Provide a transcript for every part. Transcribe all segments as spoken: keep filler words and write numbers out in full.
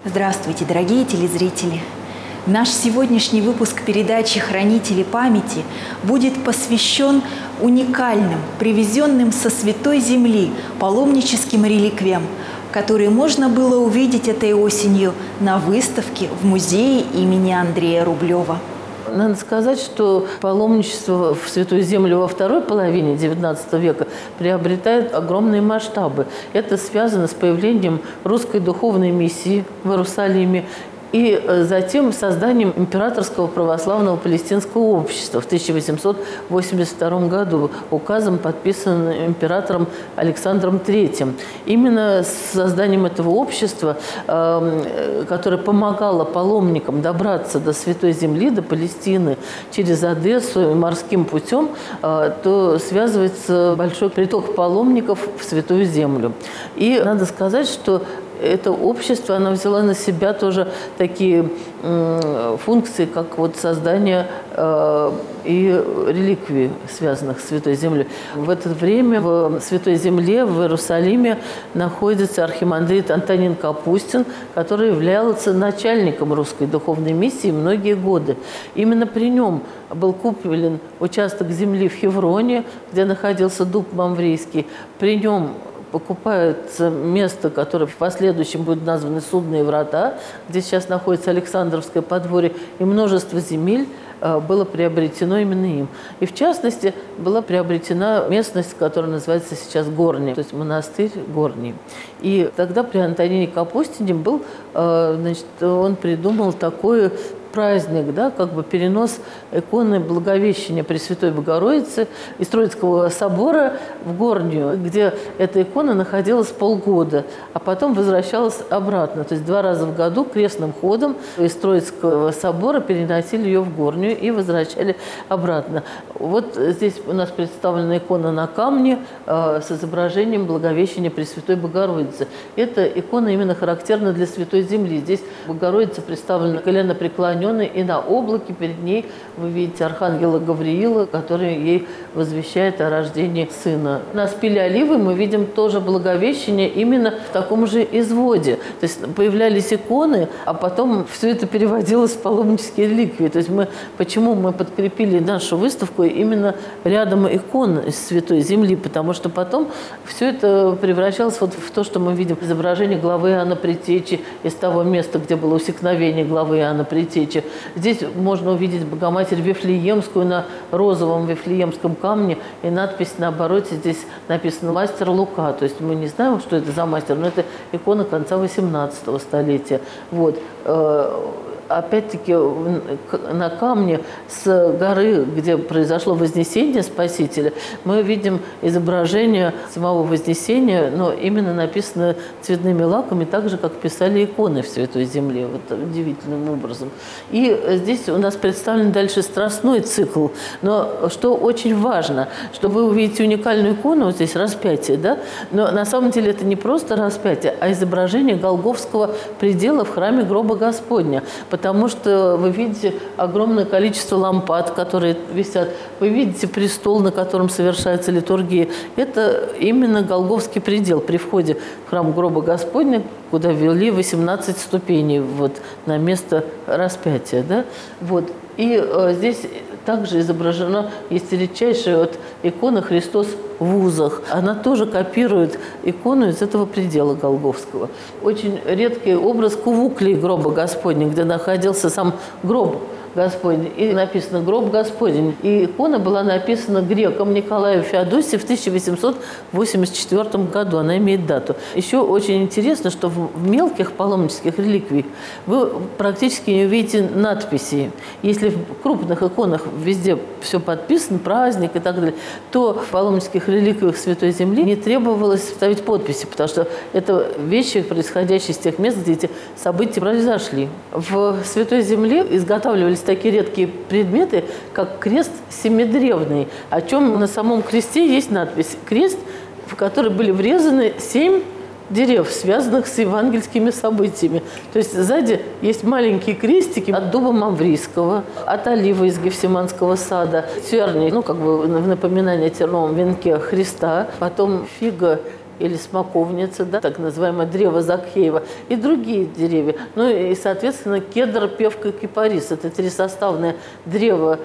Здравствуйте, дорогие телезрители! Наш сегодняшний выпуск передачи «Хранители памяти» будет посвящен уникальным, привезенным со Святой Земли паломническим реликвиям, которые можно было увидеть этой осенью на выставке в музее имени Андрея Рублева. Надо сказать, что паломничество в Святую Землю во второй половине девятнадцатого века приобретает огромные масштабы. Это связано с появлением русской духовной миссии в Иерусалиме и затем созданием Императорского православного палестинского общества в тысяча восемьсот восемьдесят втором году, указом, подписанным императором Александром третьим. Именно с созданием этого общества, которое помогало паломникам добраться до Святой Земли, до Палестины через Одессу и морским путем, то связывается большой приток паломников в Святую Землю. И надо сказать, что это общество, оно взяло на себя тоже такие э, функции, как вот создание э, и реликвий, связанных с Святой Землей. В это время в Святой Земле, в Иерусалиме, находится архимандрит Антонин Капустин, который являлся начальником русской духовной миссии многие годы. Именно при нем был куплен участок земли в Хевроне, где находился дуб Мамврийский. При нем покупается место, которое в последующем будет названо Судные врата, где сейчас находится Александровское подворье, и множество земель было приобретено именно им. И в частности, была приобретена местность, которая называется сейчас Горний, то есть монастырь Горний. И тогда при Антонине Капустине был, значит, он придумал такой праздник, да, как бы перенос иконы Благовещения Пресвятой Богородицы из Троицкого собора в Горнюю, где эта икона находилась полгода, а потом возвращалась обратно. То есть два раза в году крестным ходом из Троицкого собора переносили ее в Горнюю и возвращали обратно. Вот здесь у нас представлена икона на камне э, с изображением Благовещения Пресвятой Богородицы. Эта икона именно характерна для Святой Земли. Здесь Богородица представлена коленопреклоненной, и на облаке перед ней вы видите архангела Гавриила, который ей возвещает о рождении сына. На спиле оливы мы видим тоже Благовещение именно в таком же изводе. То есть появлялись иконы, а потом все это переводилось в паломнические реликвии. То есть мы, почему мы подкрепили нашу выставку именно рядом икон из Святой Земли? Потому что потом все это превращалось вот в то, что мы видим изображение главы Иоанна Предтечи из того места, где было усекновение главы Иоанна Предтечи. Здесь можно увидеть Богоматерь Вифлеемскую на розовом вифлеемском камне, и надпись на обороте здесь написано «Мастер Лука». То есть мы не знаем, что это за мастер, но это икона конца восемнадцатого столетия. Вот. Опять-таки на камне с горы, где произошло Вознесение Спасителя, мы видим изображение самого Вознесения, но именно написано цветными лаками, так же, как писали иконы в Святой Земле, вот удивительным образом. И здесь у нас представлен дальше страстной цикл. Но что очень важно, что вы увидите уникальную икону, вот здесь распятие, да? Но на самом деле это не просто распятие, а изображение Голгофского предела в храме гроба Господня. Потому что вы видите огромное количество лампад, которые висят. Вы видите престол, на котором совершается литургия. Это именно Голгофский предел при входе в храм гроба Господня, куда ввели восемнадцать ступеней вот, на место распятия. Да? Вот. И э, здесь также изображена, есть редчайшая вот икона «Христос в узах». Она тоже копирует икону из этого предела Голгофского. Очень редкий образ кувуклии гроба Господня, где находился сам гроб Господень. И написано «Гроб Господень». И икона была написана греком Николаем Феодосием в тысяча восемьсот восемьдесят четвёртом году. Она имеет дату. Еще очень интересно, что в мелких паломнических реликвиях вы практически не увидите надписей. Если в крупных иконах везде все подписано, праздник и так далее, то в паломнических реликвиях Святой Земли не требовалось ставить подписи, потому что это вещи, происходящие с тех мест, где эти события произошли. В Святой Земле изготавливались такие редкие предметы, как крест семидревный, о чем на самом кресте есть надпись «Крест», в который были врезаны семь дерев, связанных с евангельскими событиями. То есть сзади есть маленькие крестики от дуба Мамврийского, от оливы из Гефсиманского сада, терни, ну, как бы в напоминание о терновом венке Христа, потом фига или смоковница, да, так называемое древо Закхеева, и другие деревья. Ну и, соответственно, кедр, певка и кипарис. Это трисоставное древо,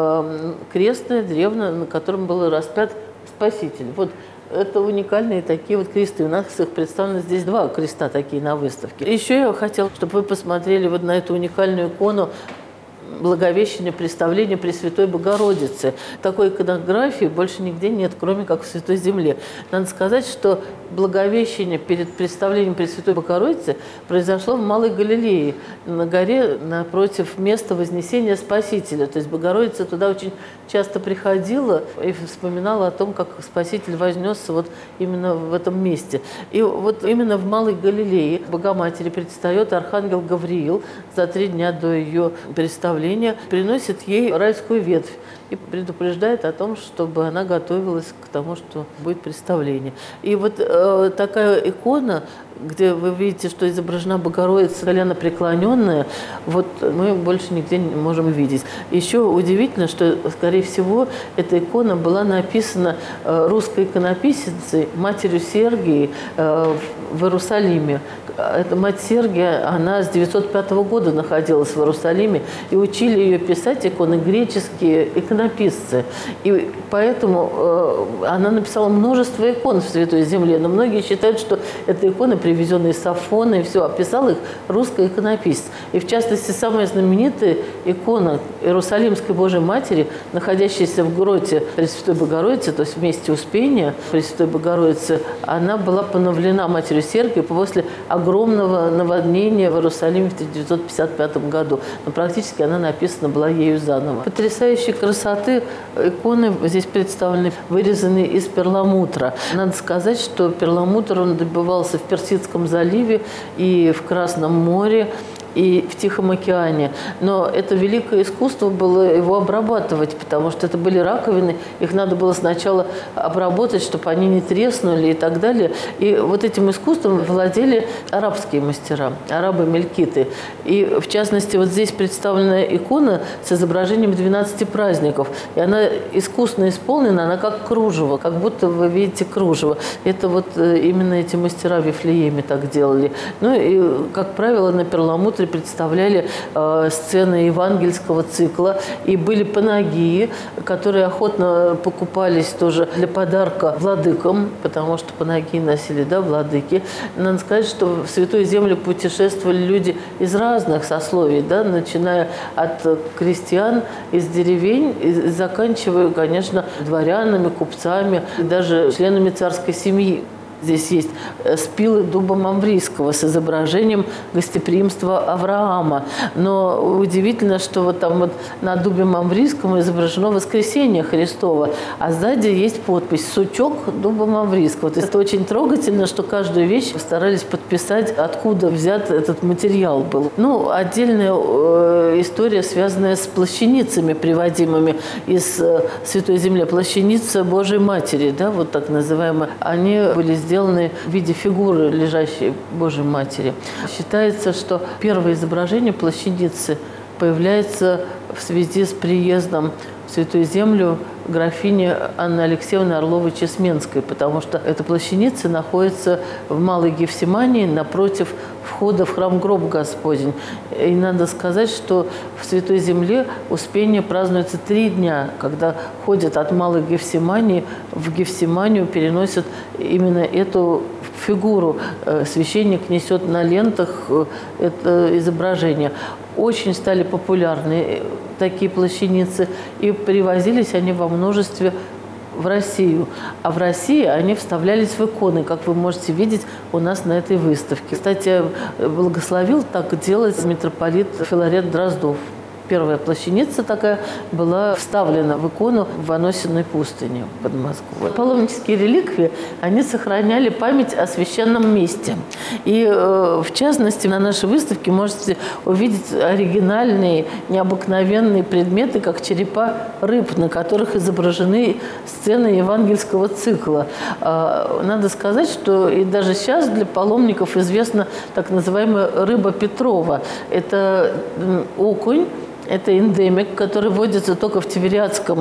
э, крестное древо, на котором был распят Спаситель. Вот это уникальные такие вот кресты. У нас их представлено здесь два креста такие на выставке. Еще я хотела, чтобы вы посмотрели вот на эту уникальную икону Благовещение, представление Пресвятой Богородицы. Такой иконографии больше нигде нет, кроме как в Святой Земле. Надо сказать, что Благовещение перед представлением Пресвятой Богородицы произошло в Малой Галилее, на горе напротив места Вознесения Спасителя. То есть Богородица туда очень часто приходила и вспоминала о том, как Спаситель вознесся вот именно в этом месте. И вот именно в Малой Галилее Богоматери предстает архангел Гавриил за три дня до ее представления, приносит ей райскую ветвь и предупреждает о том, чтобы она готовилась к тому, что будет представление. И вот э, такая икона, где вы видите, что изображена Богородица коленопреклоненная, вот мы больше нигде не можем видеть. Еще удивительно, что, скорее всего, эта икона была написана э, русской иконописицей, матерью Сергией э, в Иерусалиме. Эта мать Сергия, она с девятьсот пятого года находилась в Иерусалиме, и учили ее писать иконы греческие иконописцы. И поэтому э, она написала множество икон в Святой Земле, но многие считают, что это иконы, привезенные с Афона, и все, описал их русский иконописец. И в частности, самая знаменитая икона Иерусалимской Божией Матери, находящаяся в гроте Пресвятой Богородицы, то есть в месте Успения Пресвятой Богородицы, она была поновлена матерью Сергией после огромного наводнения в Иерусалиме в тысяча девятьсот пятьдесят пятом году. Но практически она написана была ею заново. Потрясающей красоты иконы здесь представлены, вырезанные из перламутра. Надо сказать, что перламутр он добывался в Персидском заливе и в Красном море, и в Тихом океане. Но это великое искусство было его обрабатывать, потому что это были раковины, их надо было сначала обработать, чтобы они не треснули и так далее. И вот этим искусством владели арабские мастера, арабы-мелькиты. И в частности, вот здесь представлена икона с изображением двенадцати праздников. И она искусно исполнена, она как кружево, как будто вы видите кружево. Это вот именно эти мастера в Вифлееме так делали. Ну и, как правило, на перламутре представляли э, сцены евангельского цикла, и были панагии, которые охотно покупались тоже для подарка владыкам, потому что панагии носили, да, владыки. Надо сказать, что в Святую Землю путешествовали люди из разных сословий, да, начиная от крестьян из деревень и заканчивая, конечно, дворянами, купцами, даже членами царской семьи. Здесь есть спилы дуба мамврийского с изображением гостеприимства Авраама. Но удивительно, что вот там вот на дубе мамврийском изображено воскресение Христово, а сзади есть подпись «Сучок дуба мамврийского». То есть это очень трогательно, что каждую вещь старались подписать, откуда взят этот материал был. Ну, отдельная э, история, связанная с плащаницами, приводимыми из э, Святой Земли. Плащаница Божией Матери, да, вот так называемые. Они были сделаны в виде фигуры лежащей Божьей Матери. Считается, что первое изображение плащаницы появляется в связи с приездом в Святую Землю графини Анны Алексеевны Орловой-Чесменской, потому что эта плащаница находится в Малой Гефсимании напротив входа в храм Гроб Господень. И надо сказать, что в Святой Земле Успение празднуется три дня, когда ходят от Малой Гефсимании в Гефсиманию, переносят именно эту фигуру. Священник несет на лентах это изображение. Очень стали популярны такие плащаницы, и привозились они во множестве в Россию. А в России они вставлялись в иконы, как вы можете видеть у нас на этой выставке. Кстати, благословил так делать митрополит Филарет Дроздов. Первая плащаница такая была вставлена в икону в Аносиной пустыне под Москвой. Паломнические реликвии, они сохраняли память о священном месте. И, э, в частности, на нашей выставке можете увидеть оригинальные, необыкновенные предметы, как черепа рыб, на которых изображены сцены евангельского цикла. Э, надо сказать, что и даже сейчас для паломников известна так называемая рыба Петрова. Это окунь, это эндемик, который водится только в Тивериадском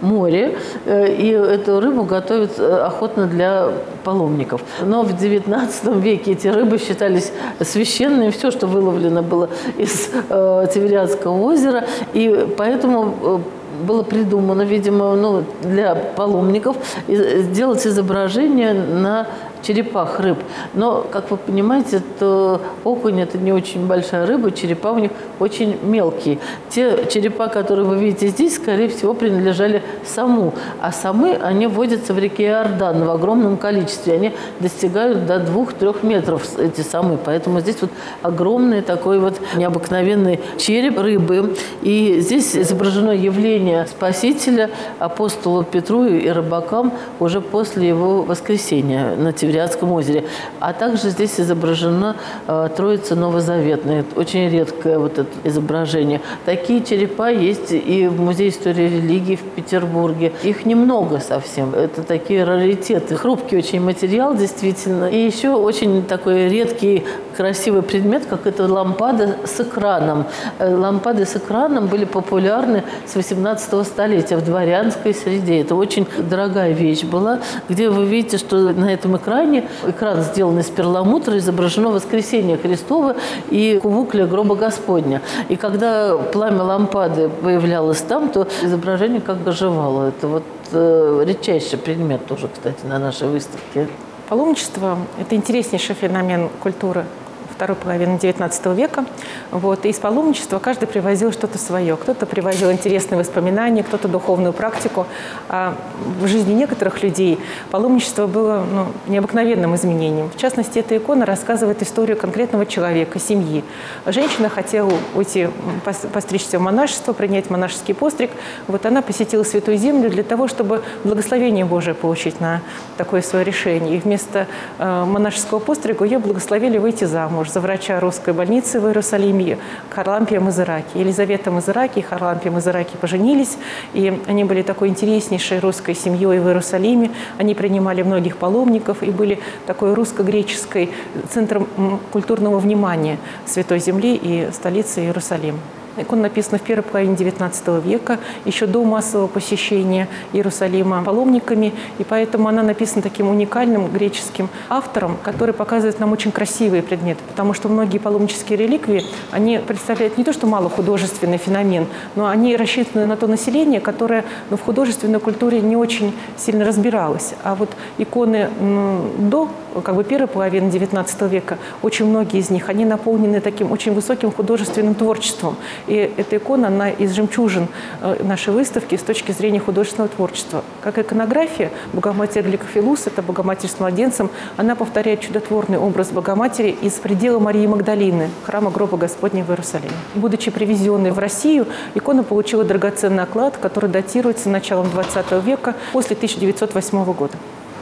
море, и эту рыбу готовят охотно для паломников. Но в девятнадцатом веке эти рыбы считались священными, все, что выловлено было из э, Тивериадского озера, и поэтому было придумано, видимо, ну, для паломников сделать изображение на черепах рыб. Но, как вы понимаете, то окунь – это не очень большая рыба, черепа у них очень мелкие. Те черепа, которые вы видите здесь, скорее всего, принадлежали саму. А самы, они водятся в реке Иордан в огромном количестве. Они достигают до двух-трех метров, эти самы. Поэтому здесь вот огромный такой вот необыкновенный череп рыбы. И здесь изображено явление Спасителя апостолу Петру и рыбакам уже после его воскресения на Тивериадском озере. А также здесь изображена э, Троица Новозаветная. Очень редкое вот это изображение. Такие черепа есть и в Музее истории религии в Петербурге. Их немного совсем. Это такие раритеты. Хрупкий очень материал, действительно. И еще очень такой редкий, красивый предмет, как это лампада с экраном. Лампады с экраном были популярны с восемнадцатого столетия в дворянской среде. Это очень дорогая вещь была, где вы видите, что на этом экране, экран сделан из перламутра, изображено воскресение Христово и кувуклия гроба Господня. И когда пламя лампады появлялось там, то изображение как бы оживало. Это вот э, редчайший предмет тоже, кстати, на нашей выставке. Паломничество – это интереснейший феномен культуры второй половины девятнадцатого века. Вот. И из паломничества каждый привозил что-то свое. Кто-то привозил интересные воспоминания, кто-то духовную практику. А в жизни некоторых людей паломничество было ну, необыкновенным изменением. В частности, эта икона рассказывает историю конкретного человека, семьи. Женщина хотела уйти, постричься в монашество, принять монашеский постриг. Вот она посетила Святую Землю для того, чтобы благословение Божие получить на такое свое решение. И вместо э, монашеского пострига ее благословили выйти замуж за врача русской больницы в Иерусалиме Харлампия Мазыраки. Елизавета Мазыраки и Харлампия Мазыраки поженились, и они были такой интереснейшей русской семьей в Иерусалиме. Они принимали многих паломников и были такой русско-греческой центром культурного внимания Святой Земли и столицы Иерусалим. Икона написана в первой половине девятнадцатого века, еще до массового посещения Иерусалима паломниками, и поэтому она написана таким уникальным греческим автором, который показывает нам очень красивые предметы, потому что многие паломнические реликвии, они представляют не то, что малохудожественный феномен, но они рассчитаны на то население, которое ну, в художественной культуре не очень сильно разбиралось. А вот иконы ну, до как бы, первой половины девятнадцатого века, очень многие из них, они наполнены таким очень высоким художественным творчеством. И эта икона, она из жемчужин нашей выставки с точки зрения художественного творчества. Как иконография, Богоматерь Гликофилус, это Богоматерь с младенцем, она повторяет чудотворный образ Богоматери из предела Марии Магдалины, храма гроба Господня в Иерусалиме. Будучи привезенной в Россию, икона получила драгоценный оклад, который датируется началом двадцатого века, после тысяча девятьсот восьмого года.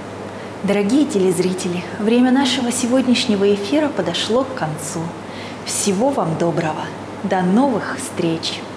Дорогие телезрители, время нашего сегодняшнего эфира подошло к концу. Всего вам доброго! До новых встреч!